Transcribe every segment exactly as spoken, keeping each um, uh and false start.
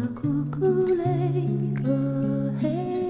kukuleńko, hej.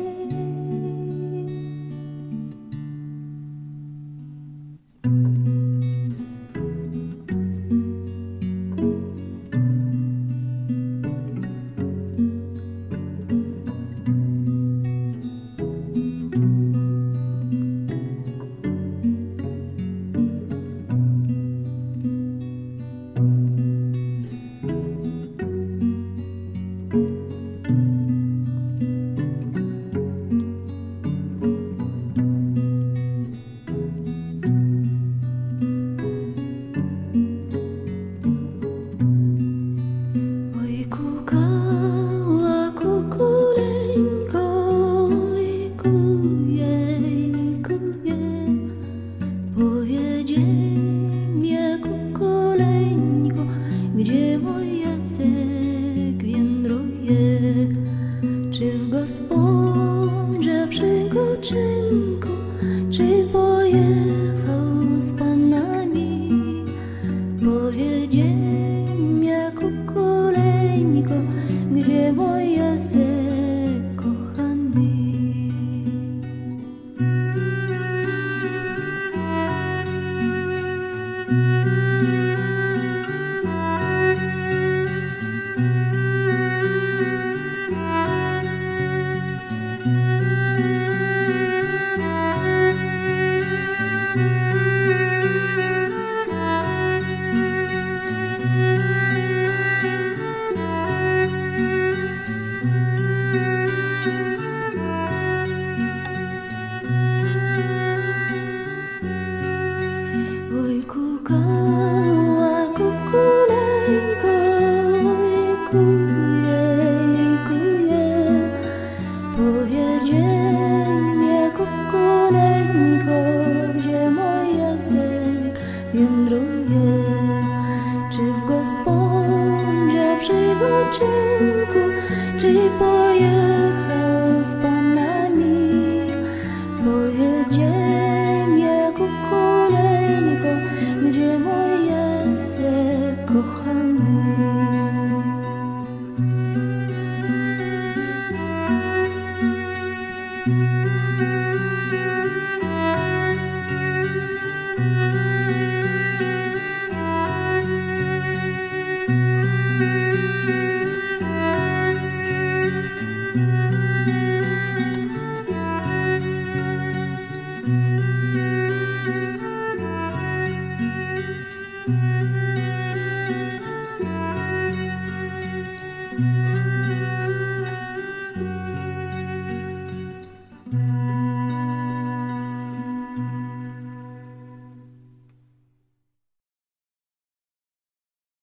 Gdzie mój język wędruje? Czy w gospodzie przygoczynku, czy pojechał z panami? Powiedzie mnie, kukuleńko, gdzie mój język kochany? Oj, kukała, kukuleńko, kuje, kuje. Powiedzie mnie, kukuleńko, gdzie mój język wędruje? Czy w gospodzie przygoczynku, czy pojechał z